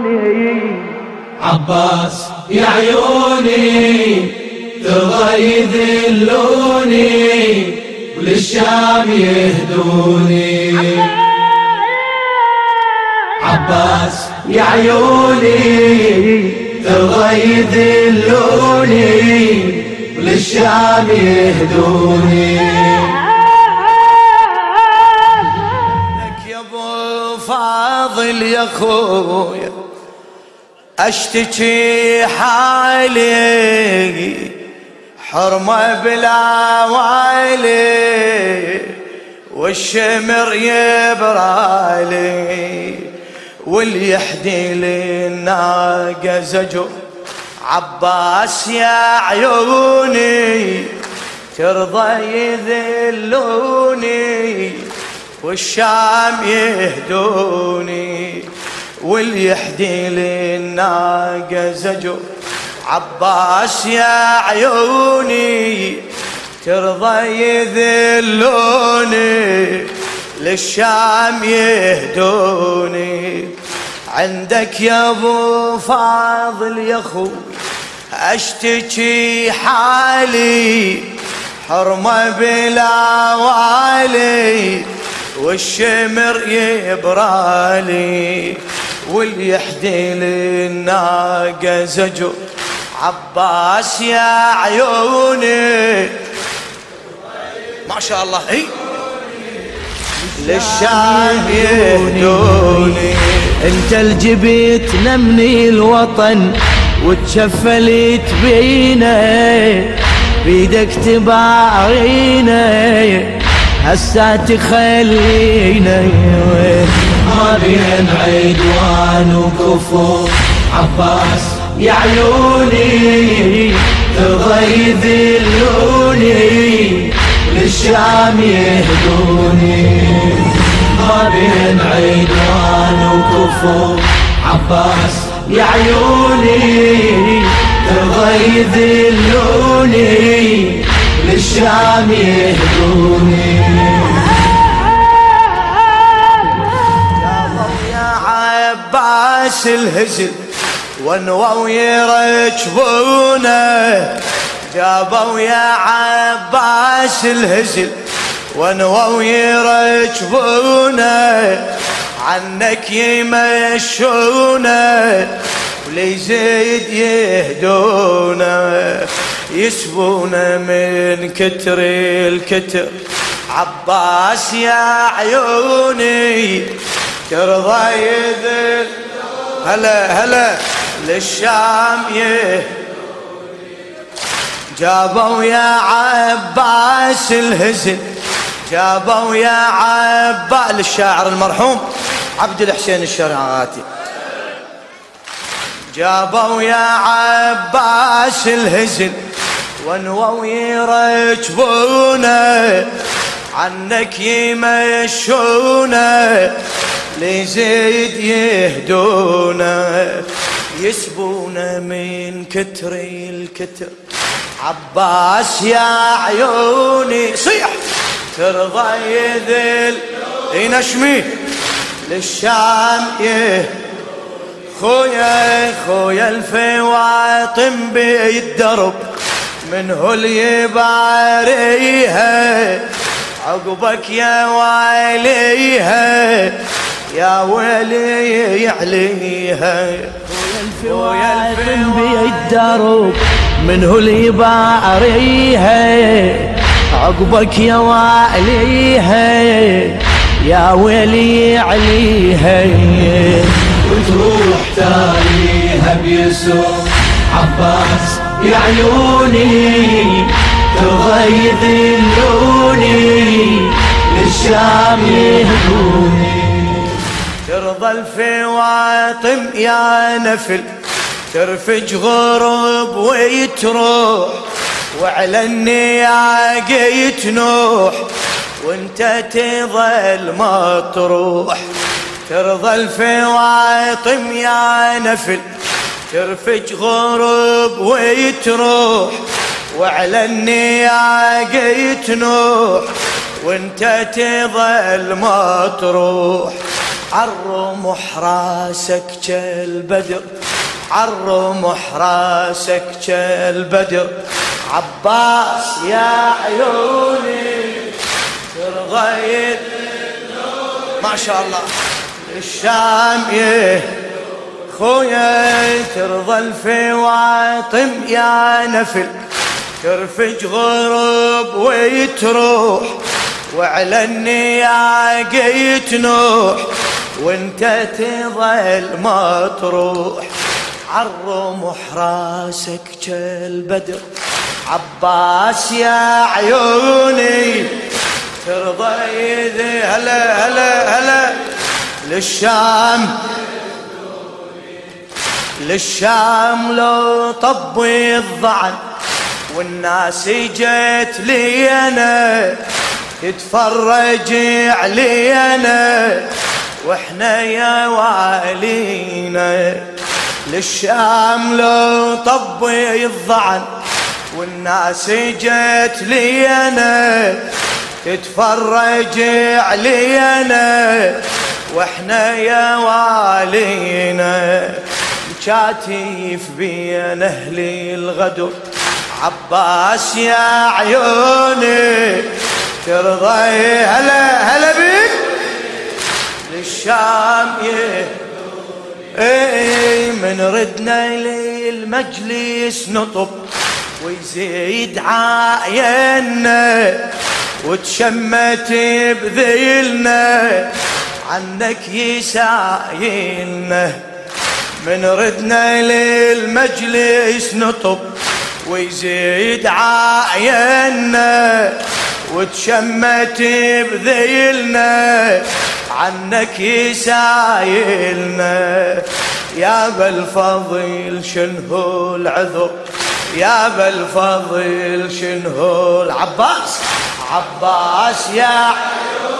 عباس يا عيوني ترضى يذلوني وللشام يهدوني. عباس يا عيوني ترضى يذلوني وللشام يهدوني. لك يا ابو فاضل يا خويا اشتكي حالي حرمة بلا والي والشمر يبرالي واللي يحدي للناقة زجر. عباس يا عيوني ترضى يذلوني والشام يهدوني واللي يحدي للناقة زجر. عباس يا عيوني ترضى يذلوني للشام يهدوني. عندك يا ابو فاضل يا خو اشتكي حالي حرمة بلا والي والشمر يبرالي واللي يحدي للناقة زجر. عباس يا عيوني ما شاء الله اي للشام يهدوني. انت الجبت نمني الوطن وتشفلت بينا بيدك تبارينا هسا تخلينا ما بين عدوان وكفور. عباس يا عيوني ترضى يذلوني للشام يهدوني. ما بين عدوان وكفور. عباس يا عيوني ترضى يذلوني للشام يهدوني. يا عباس الهزل ونووا يركبونه. جابوا يا عباس الهزل ونووا يركبونه عنك يمشونه وليزيد يهدونه يسبونه من كتر الكتر. عباس يا عيوني ترضى يذل هلا هلا للشام يهدوني. جابوا يا عباس الهزل جابوا يا عباس للشاعر المرحوم عبد الحسين الشرعاتي. جابوا يا عباس الهزل ونووا يركبونه عنك يمشونه ليزيد يهدونه يسبونه من كتر الكتر. عباس يا عيوني صيح ترضى يذل ينشمي للشام خويا خويا الفواطم بالدرب منه اللي يباريها عقبك يا واليها يا ولي عليها. خويا الفواطم بالدرب منه اللي يباريها عقبك يا واليها يا ولي عليها. وتروح تاليها بيسوع. عباس يا عيوني ترضى يذلوني للشام يهدوني. ترضى الفواطم يا نفل ترفج غرب ويتروح وعلى النياق تنوح وانت تظل مطروح. ترضى الفواطم يا نفل ترفج غرب ويتروح وعلى النياق تنوح وانت تظل مطروح. عالرمح راسك كالبدر، عالرمح راسك كالبدر، عباس يا عيوني ترضى ما شاء الله الشام يه خويا ترضى الفواطم يا نفل، ترفج غرب ويتروح وعلى النياقة تنوح وانت تظل مطروح، عالرمح راسك كالبدر، عباس يا عيوني ترضى هلا هلا هلا للشام، للشام لو طبي الضعن والناس جت لي انا تتفرج علينا واحنا يا والينا، للشام لو طبي الضعن والناس جت لي انا تتفرج علينا واحنا يا والينا، كاتيف بين اهلي الغدر، عباس يا عيوني ترضى هلا هلا بيك للشام من ردنا للمجلس نطب ويزيد عاينا وتشمت بذيلنا عنك يسايلنا، من ردنا للمجلس نطب ويزيد عاينا وتشمت بذيلنا عنك يسايلنا، يا بالفضل شنهو العذر، يا بالفضل شنهو العباس، عباس يا